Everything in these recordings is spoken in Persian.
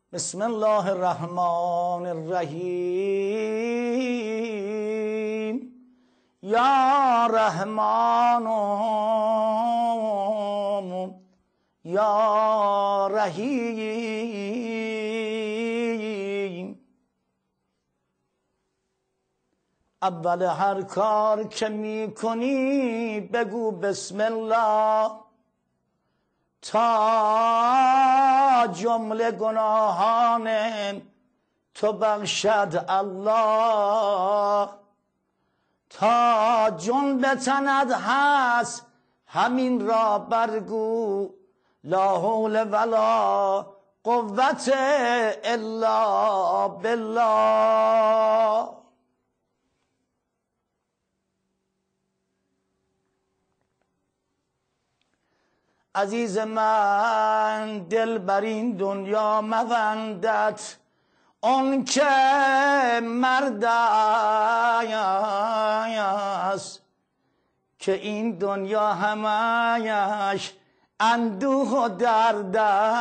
بسم الله الرحمن الرحیم. یا رحمان یا رحیم. اول هر کار که می کنی بگو بسم الله، تا جمله گناهان تو بخشد الله. تا جان به تنت هست همین را برگو، لا حول ولا قوت الا بالله. عزیز من دل بر این دنیا مبندد، آن که مرد است که این دنیا همش اندوه و درد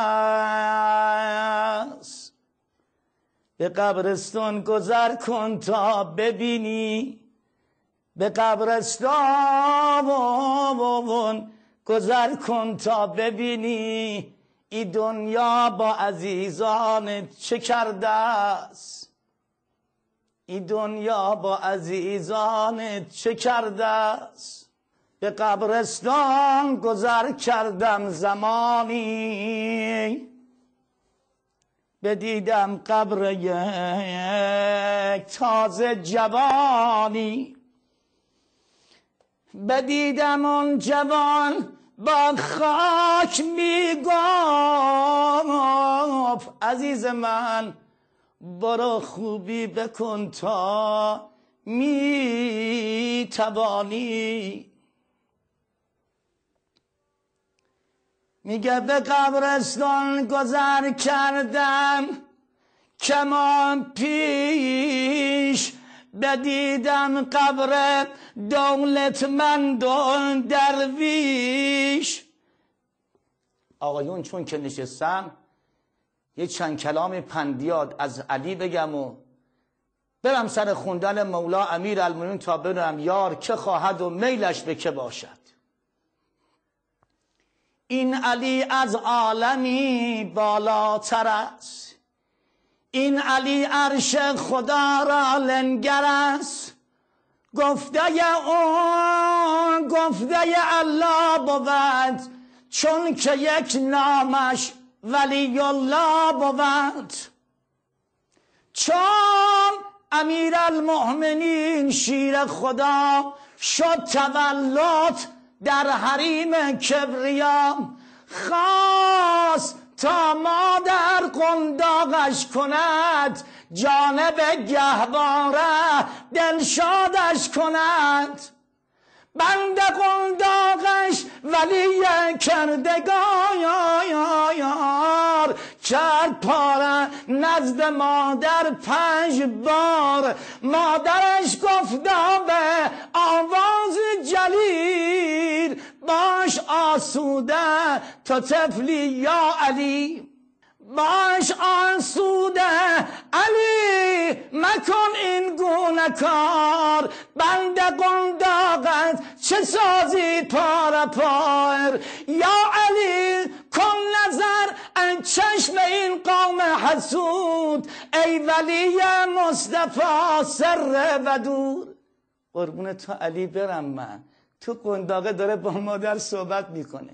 است. به قبرستان گذر کن تا ببینی، به قبرستان گذر کن تا ببینی این دنیا با عزیزان چه کرده است. این دنیا با عزیزان چه کرده است. به قبرستان گذر کردم زمانی، بدیدم قبر یک تازه جوانی. بدیدم اون جوان با خاک میگفت عزیز من برو خوبی بکن تا میتوانی. میگه به قبرستان گذر کردم کمان پیش، بدیدم قبر دولتمند و درویش. آقایون چون که نشستم یه چند کلام پندیات از علی بگم و برم سر خوندن مولا امیرالمومنین تا بدونم یار که خواهد و میلش به که باشد. این علی از عالمی بالاتر است، این علی عرش خدا را لنگر است. گفته اون گفته الله بود، چون که یک نامش ولی الله بود. چون امیرالمؤمنین شیر خدا شد تولد در حریم کبریا، خواست تا مادر قنداقش کند، جانب گهواره دلشادش کند. بند قنداقش ولی کردگار، کرد پاره نزد مادر 5 بار. مادرش گفتا به آواز جلیل، باش آسوده تا طفلی یا علی، باش آسوده علی مکن این گونه کار. بند قنداقت چه سازی پاره پار، یا علی کن نظر از چشم این قوم حسود، ای ولی مصطفی سر ودود. قربون تو علی برم من، تو قنداقه داره با مادر صحبت میکنه.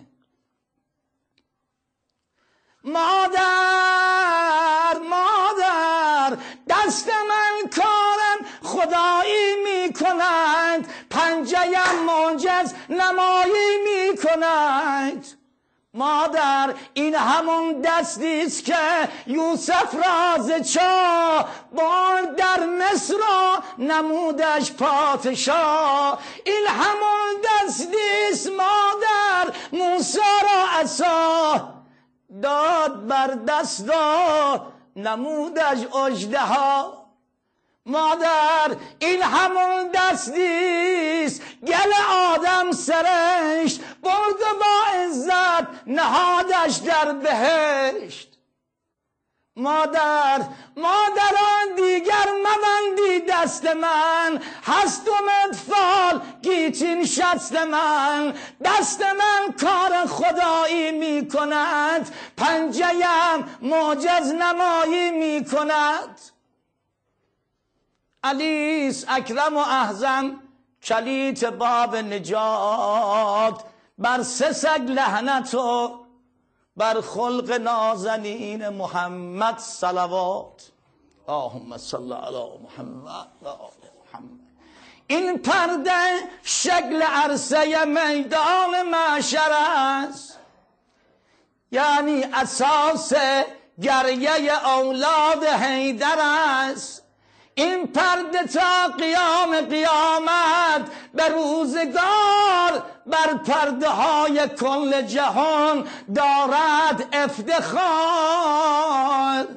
مادر دست من کارم خدایی میکنند، پنجه‌ام معجز نمایی میکنند. مادر این همون دستیست که یوسف را ز چاه برد در مصر و نمودش پادشاه. این همون دستیست مادر موسی را عصا داد بر دست و نمودش اژدها. مادر این همون دستیست گل آدم سرشت برد با عزت نهادش در بهشت. مادران دیگر مبندی دست من، هستم اطفال گیچین شست من، دست من کار خدایی می کند، پنجه‌ام معجز نمایی می کند. علیس اکرم و احزم کلیت باب نجات، بر سه سگ لعنت و بر خلق نازنین محمد صلوات. اللهم صل علی محمد و آل محمد. این پرده شکل عرصه میدان محشر است، یعنی اساس گریه اولاد حیدر است. این پرده تا قیام قیامت به روزگار بر پرده های کل جهان دارد افتخار.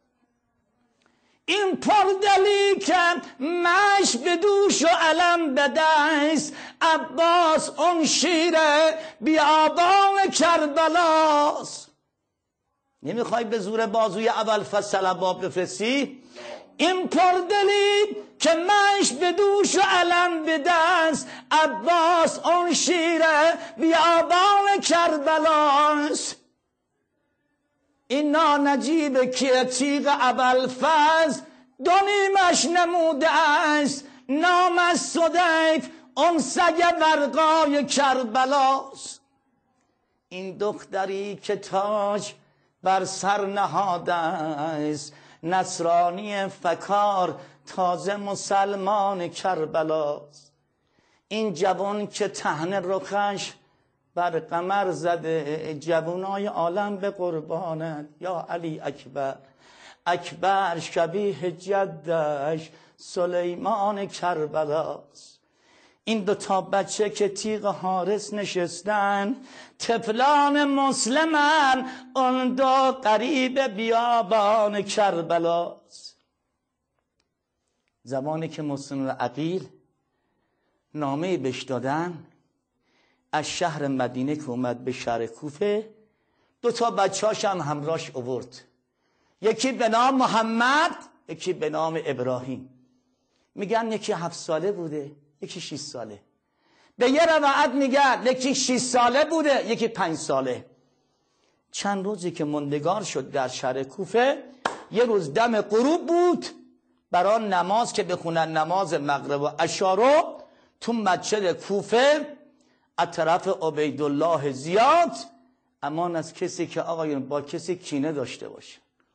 این پردلی که مش به دوش و علم به دست، عباس اون شیر بیابان کربلاست. نمیخوای به زور بازوی اول فصل باب بفرستی؟ این پردلی که مش به دوش و علم به دست، عباس اون شیر بیابان کربلاست. این نجیب که تیغ ابوالفضل دو نیمش نموده است، نام از صدیف اون سگ ورقای کربلاست. این دختری که تاج بر سر نهاده است، نصرانی فکار تازه مسلمان کربلاست. این جوان که تهنه رخش بر قمر زده، جوانای عالم به قربانت یا علی اکبر. اکبر شبیه جدش سلیمان کربلاست. این دو تا بچه که تیغ حارس نشستن، طفلان مسلمن، اون دو قریب بیابان کربلاست. زمانی که مسلم عقیل نامه بهش دادن از شهر مدینه که اومد به شهر کوفه، دو تا بچه‌اش هم همراهش آورد، یکی به نام محمد، یکی به نام ابراهیم. میگن یکی 7 ساله بوده، یکی 6 ساله. به یه روایت میگن یکی 6 ساله بوده، یکی 5 ساله. چند روزی که ماندگار شد در شهر کوفه، یه روز دم غروب بود، برای نماز که بخونن نماز مغرب و عشا رو تو مسجد کوفه از طرف عبیدالله زیاد، امان از کسی که آقایون با کسی کینه داشته باشه.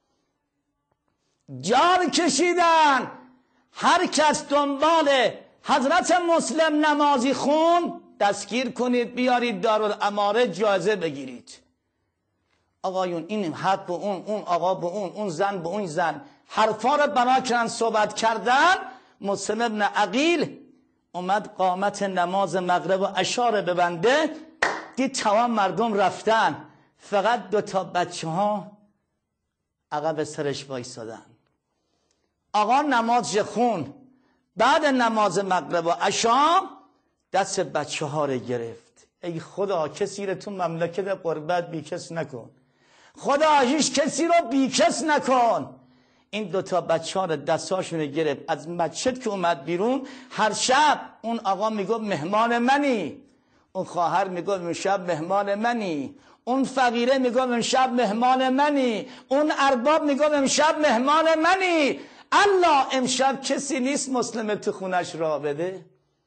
جار کشیدن هر کس دنبال حضرت مسلم نمازی خون دستگیر کنید، بیارید دارالاماره جایزه بگیرید. آقایون این حد به اون آقا به اون زن به اون زن حرفا رو بنا کردن صحبت کردن. مسلم ابن عقیل اومد قامت نماز مغرب و عشا رو ببنده، دید تمام مردم رفتن، فقط 2 تا بچه ها عقب سرش وایسادن. آقا نماز خون، بعد نماز مغرب و عشا دست بچه ها رو گرفت. ای خدا کسی رو تو مملکت قربت بیکس نکن، خدا هیچ کسی رو بیکس نکن. این 2 تا بچه ها رو دستاشون رو گرفت، از مسجد که اومد بیرون، هر شب اون آقا میگفت مهمان منی، اون خواهر میگفت امشب مهمان منی، اون فقیره میگفت امشب مهمان منی، اون ارباب میگفت امشب مهمان منی. الله امشب کسی نیست مسلم تو خونش را بده؟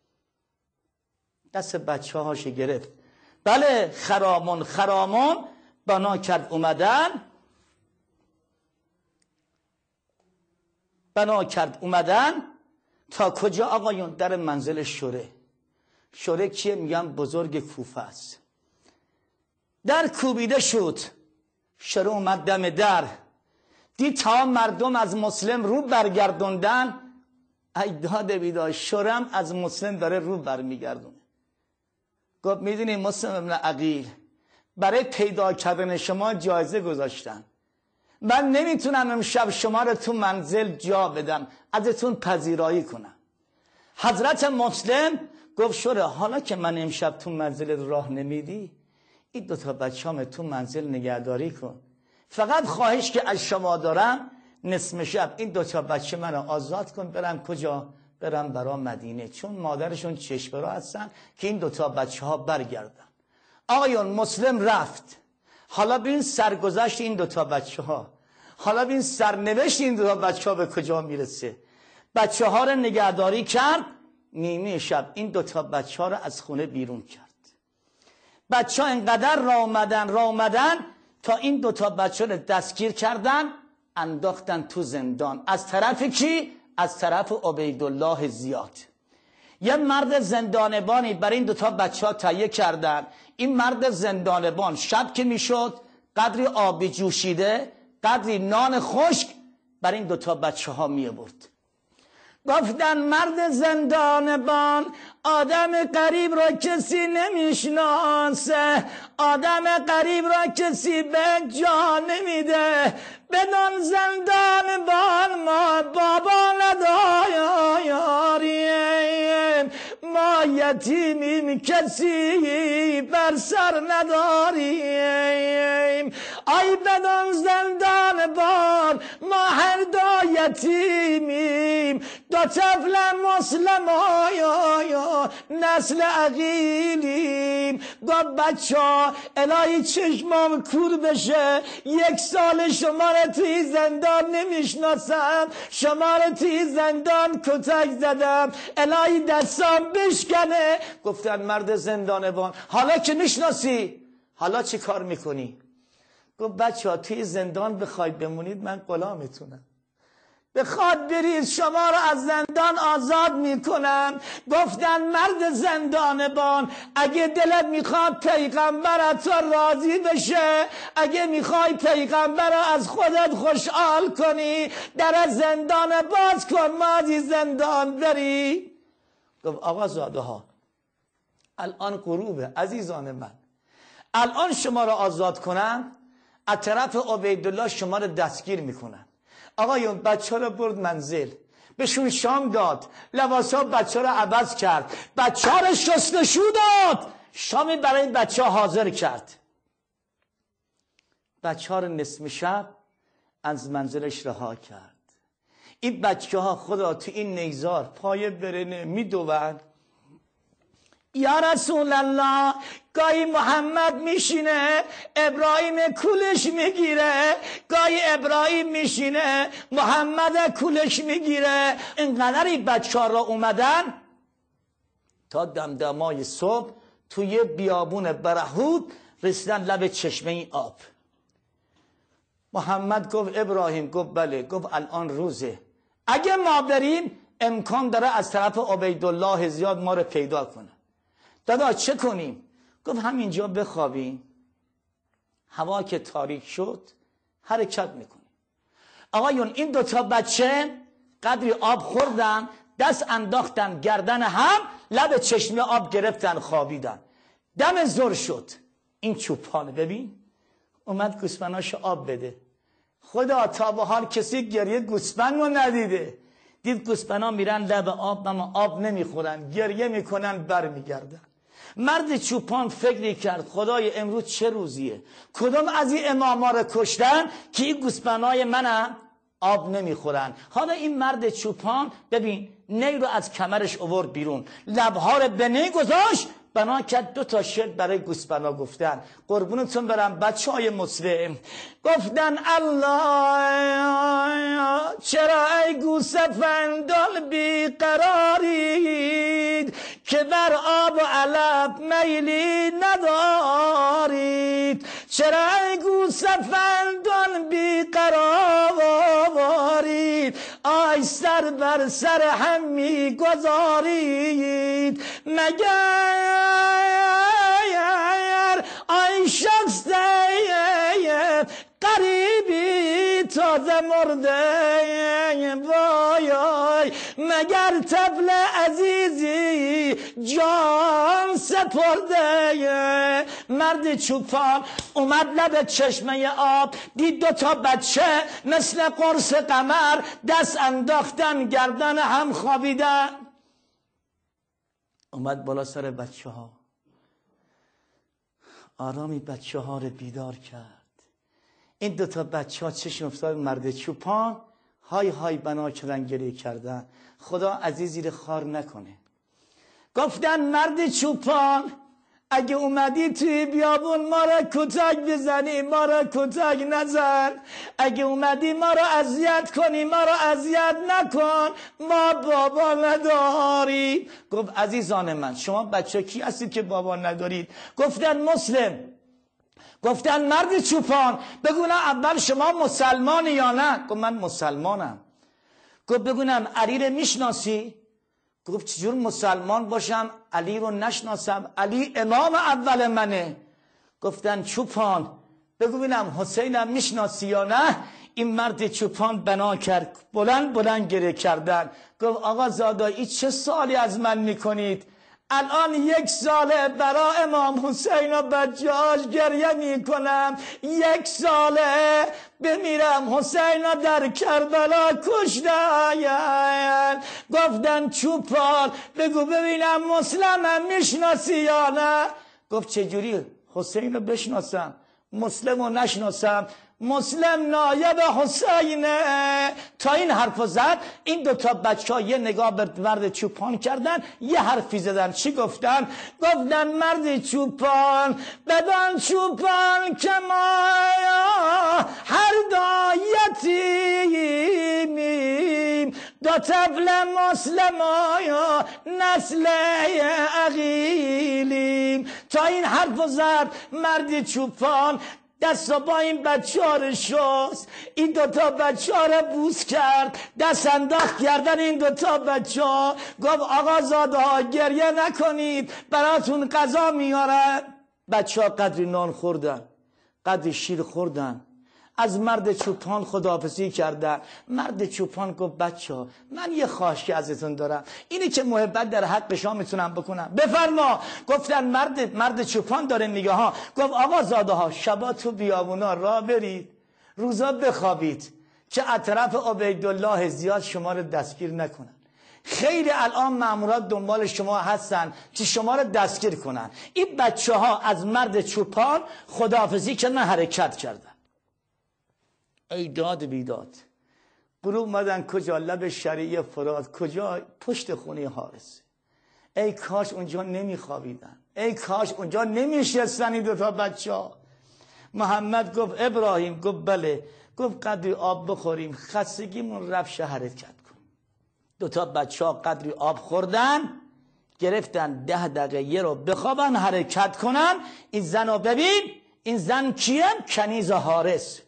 دست بچه هاش گرفت. بله خرامان بنا کرد اومدن تا کجا آقایون؟ در منزل شوره کیه؟ میگم بزرگ کوفه است. در کوبیده شد، شوره اومد دم در، دید تا مردم از مسلم رو برگردوندن. ای داد بیداد، شورم از مسلم داره رو برمیگردونه. گفت میدونی مسلم ابن عقیل، برای پیدا کردن شما جایزه گذاشتن، من نمیتونم امشب شما رو تو منزل جا بدم، ازتون پذیرایی کنم. حضرت مسلم گفت شوره حالا که من امشب تو منزل راه نمیدی، این 2 تا بچه‌ام تو منزل نگهداری کن، فقط خواهش که از شما دارم نصف شب این 2 تا بچه منو آزاد کن، برم کجا؟ برم برا مدینه، چون مادرشون چشم را هستن که این 2 تا بچه ها برگردن. آقایون مسلم رفت. حالا ببین سرگذشت این 2 تا بچه ها، حالا ببین سرنوشت این 2 تا بچه ها به کجا میرسه. بچه ها رو نگهداری کرد، نیمه شب این 2 تا بچه ها رو از خونه بیرون کرد. بچه ها انقدر را اومدن تا این 2 تا بچه رو دستگیر کردن، انداختن تو زندان. از طرف کی؟ از طرف عبیدالله زیاد. یه مرد زندانبانی برای این 2 تا بچه ها تهیه کردن. این مرد زندانبان شب که میشد قدری آبی جوشیده، قدری نان خشک برای این 2 تا بچه ها می آورد. گفتن مرد زندانبان آدم غریب را کسی نمیشناسه، آدم غریب را کسی به جا نمیده. بدان زندانبان ما بابا نداریم، ما یتیمیم کسی بر سر نداریم. ای بدان زندانبان ما هر 2 یتیمیم، 2 طفل مسلم نسل عقیلیم. گفت بچه الهی چشمام کور بشه، 1 سال شما رو توی زندان نمیشناسم، شما رو توی زندان کتک زدم، الهی دستام بشکنه. گفتن مرد زندانبان حالا که میشناسی حالا چی کار میکنی؟ گفت بچه ها توی زندان بخواید بمونید من غلامتونم، بخواد برید شما رو از زندان آزاد میکنم. گفتن مرد زندانبان اگه دلت میخواد پیغمبرت راضی بشه، اگه میخوای پیغمبر از خودت خوشحال کنی، در زندان باز کن، ما از زندان بری. گفت آقا زاده ها الان غروبه عزیزان من، الان شما رو آزاد کنم، از طرف عبیدالله شما رو دستگیر میکنن. آقایون بچه رو برد منزل، بهشون شام داد، لباسا بچه رو عوض کرد، بچه رو شستشو داد، شامی برای بچه حاضر کرد. بچه ها رو نصف شب از منزلش رها کرد. این بچه ها خدا تو این نیزار پای برنه میدوند. یا رسول الله گاهی محمد میشینه ابراهیم کولش میگیره، گاهی ابراهیم میشینه محمد کولش میگیره. اینقدر این بچه ها را اومدن تا دمدمای صبح توی بیابون برهود رسیدن لب چشمه آب. محمد گفت ابراهیم، گفت بله. گفت الان روزه، اگه ما بریم امکان داره از طرف عبیدالله زیاد ما رو پیدا کنه. دادا چه کنیم؟ گفت همینجا بخوابیم، هوا که تاریک شد حرکت میکنیم. آقایون این 2 تا بچه قدری آب خوردن، دست انداختن گردن هم، لب چشمه آب گرفتن خوابیدن. دم ظهر شد، این چوپانه ببین اومد گوسفنداشو آب بده. خدا تا به حال کسی گریه گوسفند رو ندیده. دید گوسفندا میرن لب آب اما آب نمیخورن، گریه میکنن برمیگردن. مرد چوپان فکری کرد خدای امروز چه روزیه، کدوم از این اماما رو کشتن که این گوسفندای منم آب نمیخورن. حالا این مرد چوپان ببین نی رو از کمرش آورد بیرون، لبها رو به نی گذاشت، بنا کرد 2 تا شعر برای گوسفندا گفتن. قربونتون برم بچه های مسلم. گفتن الله چرا ای گوسفندان بیقرارید که بر آب و علف میلی ندارید، چرا ای گوسفندان بیقرارید، آی سر بر سر هم میگذارید، مگر آی شخص قریبی تازه مرده، وای مگر طفل عزیزی جان سپرده. مرد چوپان اومد لب چشمه آب، دید 2 تا بچه مثل قرص قمر دست انداختن گردن هم خوابیدن. اومد بالا سر بچه ها، آرامی بچه ها رو بیدار کرد. این دوتا بچه ها چشم افتاد مرد چوپان، های های بنا کردن، گریه کردن. خدا عزیز زیر خار نکنه. گفتن مرد چوپان اگه اومدی توی بیابون ما را کتک بزنی ما را کتک نزن، اگه اومدی ما را اذیت کنی ما را اذیت نکن، ما بابا نداریم. گفت عزیزان من شما بچه کی هستید که بابا ندارید؟ گفتن مسلم. گفتن مرد چوپان بگونم اول شما مسلمانی یا نه؟ گفت من مسلمانم. گفت بگونم علی رو میشناسی؟ گفت چجور مسلمان باشم علی رو نشناسم؟ علی امام اول منه. گفتن چوپان بگو ببینم حسینم میشناسی یا نه؟ این مرد چوپان بنا کرد، بلند بلند گریه کردن. گفت آقا زادایی چه سوالی از من میکنید؟ الان 1 ساله برای امام حسین و بچه‌هاش گریه میکنم، 1 ساله بمیرم حسین را در کربلا کشتن. گفتن چوپان بگو ببینم مسلمم میشناسی یا نه؟ گفت چجوری حسین رو بشناسم مسلم رو نشناسم؟ مسلم نایب حسینه. تا این حرف زد این دوتا بچه ها یه نگاه به مرد چوپان کردن، یه حرفی زدن. چی گفتن؟ گفتن مرد چوپان بدان چوپان که ما هر دایتیم، 2 طفل مسلمایا نسل عقیلیم. تا این حرف زد مرد چوپان دست با این بچه ها رو شست، این 2 بچه ها رو بوس کرد، دست انداخت گردن این 2 بچه ها. گفت آقا زاده ها گریه نکنید براتون غذا میارن. بچه ها قدری نان خوردن، قدری شیر خوردن، از مرد چوپان خداحافظی کردن. مرد چوپان گفت بچه ها من یه خواهشی ازتون دارم، اینی که محبت در حق شما میتونم بکنم بفرما. گفتن مرد چوپان داره میگه ها. گفت آقا زاده ها شبا تو بیابونا را برید، روزا بخوابید که اطراف عبیدالله زیاد شما رو دستگیر نکنن. خیلی الان مامورات دنبال شما هستن که شما رو دستگیر کنن. این بچه ها از مرد چوپان خداحافظی کردن، حرکت کردن. ای داد بیداد، گروه اومدن کجا؟ لب شریع فرات، کجا؟ پشت خونه حارس. ای کاش اونجا نمیخوابیدن، ای کاش اونجا نمیشستن این 2 بچه ها. محمد گفت ابراهیم، گفت بله. گفت قدری آب بخوریم خستگیمون رفت، حرکت کن. 2 بچه ها قدری آب خوردن، گرفتن 10 دقیقه یه رو بخوابن حرکت کنن. این زن رو ببین، این زن کیه؟ کنیز حارس،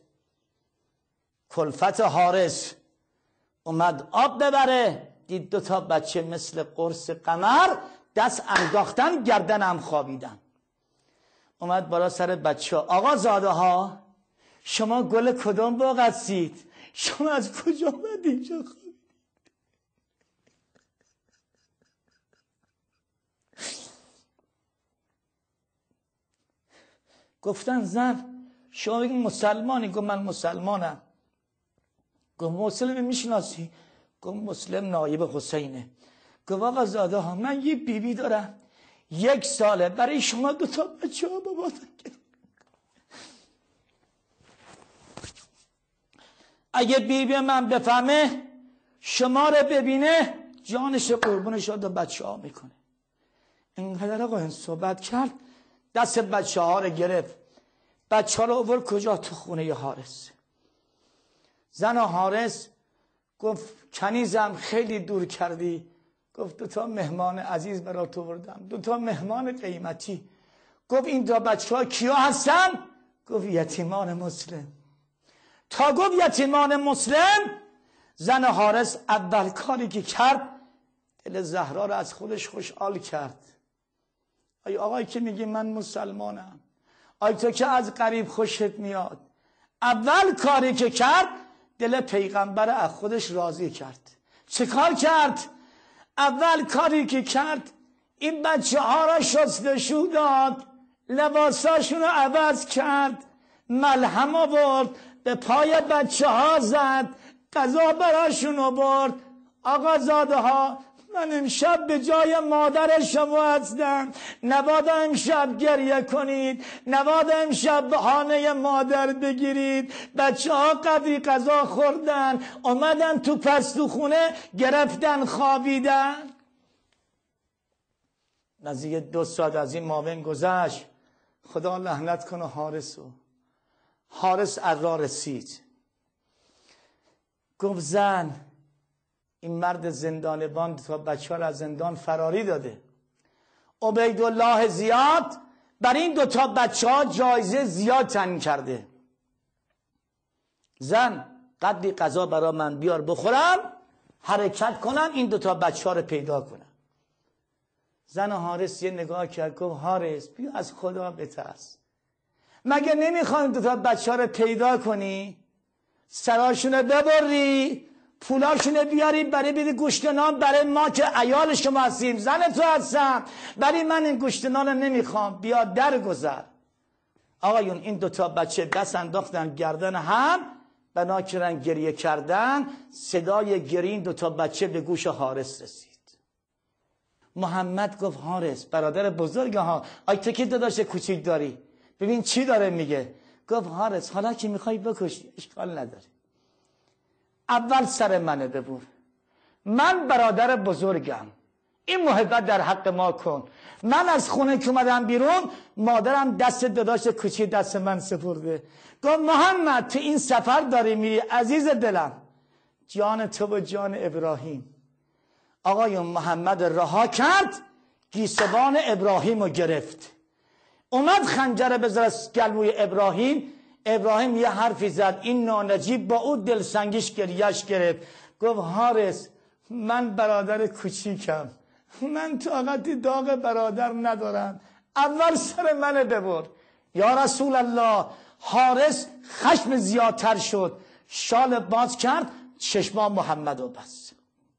کلفت حارس. اومد آب ببره، دید 2 بچه مثل قرص قمر دست انداختن گردن هم خوابیدن. اومد بالا سر بچه ها. آقا زاده ها شما گل کدام باغ هستید؟ شما از کجا آمدید اینجا خوابید؟ گفتن زن شما بگید مسلمانی؟ گفت من مسلمانم. گفت مسلم میشناسی؟ گفت مسلم نایب حسینه. گفت آقا زاده ها من یه بیبی دارم، 1 ساله برای شما 2 بچه ها بابا کرد. اگه بیبی من بفهمه شما رو ببینه جانش قربونش رو بچه ها میکنه. اینقدر آقا این صحبت کرد، دست بچه ها رو گرفت، بچه ها رو آورد کجا؟ تو خونه حارس. زن حارس گفت کنیزم خیلی دور کردی. گفت 2 مهمان عزیز برات آوردم، 2 مهمان قیمتی. گفت این 2 بچه ها کیا هستن؟ گفت یتیمان مسلم. تا گفت یتیمان مسلم، زن حارس اول کاری که کرد دل زهرا رو از خودش خوشحال کرد. ای آقای که میگی من مسلمانم، آی تو که از غریب خوشت میاد، اول کاری که کرد دل پیغمبر از خودش راضی کرد. چه کار کرد؟ اول کاری که کرد این بچه ها را شستشو داد، لباساشون رو عوض کرد، ملهم آورد به پای بچه ها زد، غذا براشون آورد. آقا زاده ها من امشب به جای مادر شما هستم، نبادا امشب گریه کنید، نبادا امشب بهانه مادر بگیرید. بچه ها قدری غذا خوردن، اومدن تو پستوخونه گرفتن خوابیدن. نزدیک 2 ساعت از این ماون گذشت، خدا لعنت کنه حارس ارا رسید، گفت زن این مرد زندانبان تا بچه ها را از زندان فراری داده. عبیدالله زیاد بر این 2 تا بچه ها جایزه زیاد تعیین کرده. زن قدری غذا برا من بیار بخورم، حرکت کنم این 2 تا بچه ها رو پیدا کنم. زن حارس یه نگاه کرد، گفت حارس بیا از خدا بترس، مگه نمیخوای 2 تا بچه ها رو پیدا کنی، سراشونو ببری، پولاشونو بیاری برای بیدی گوشت نان برای ما که عیال شما هستیم، زن تو هستم، برای من این گوشت نان رو نمیخوام، بیا درگذر. آقایون این 2 تا بچه دست انداختن گردن هم، بنا کردن گریه کردن. صدای گریه این 2 تا بچه به گوش حارس رسید. محمد گفت حارس برادر بزرگ ها، آی تو که داداش کوچیک داری، ببین چی داره میگه. گفت حارس حالا که میخوای بکشی اشکال نداره، اول سر منو ببر، من برادر بزرگم، این محبت در حق ما کن. من از خونه که اومدم بیرون مادرم دست داداش کوچیک دست من سپرده. گفت محمد تو این سفر داری میری عزیز دلم، جان تو و جان ابراهیم. آقایون محمد رها کرد، گیسوان ابراهیم رو گرفت، اومد خنجر بذاره گلوی ابراهیم. ابراهیم یه حرفی زد، این نانجیب با او دلسنگیش گریهش گرفت. گفت حارس من برادر کوچیکم، من طاقت داغ برادر ندارم، اول سر منو ببر. یا رسول الله. حارس خشم زیادتر شد، شال باز کرد، چشما محمد رو بست.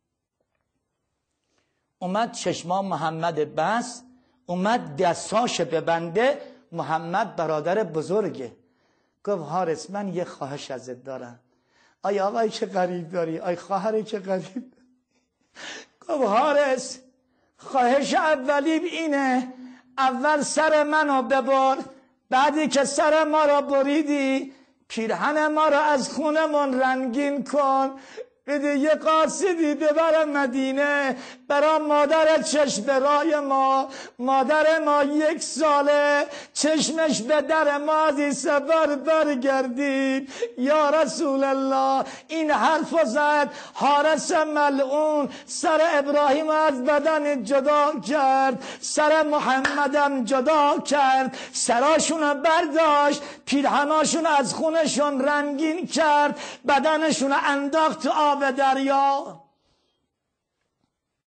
اومد چشما محمد بست، اومد دستاش ببنده. محمد برادر بزرگه. گفت حارس من یه خواهش ازت دارم. آی آقایی که غریب داری، آی خواهری که غریب داری. گفت حارس خواهش اولیم اینه، اول سر منو ببر، بعدی که سر ما را بریدی پیرهن ما را از خونمون رنگین کن، بده یه قاصدی ببر مدینه برا مادر چشم رای ما. مادر ما 1 ساله چشمش به در ما از این سفر برگردید. یا رسول الله. این حرف زد. حارس ملعون سر ابراهیم از بدن جدا کرد، سر محمدم جدا کرد، سراشون برداشت، پیرهناشون از خونشون رنگین کرد، بدنشون انداخت آب دریا.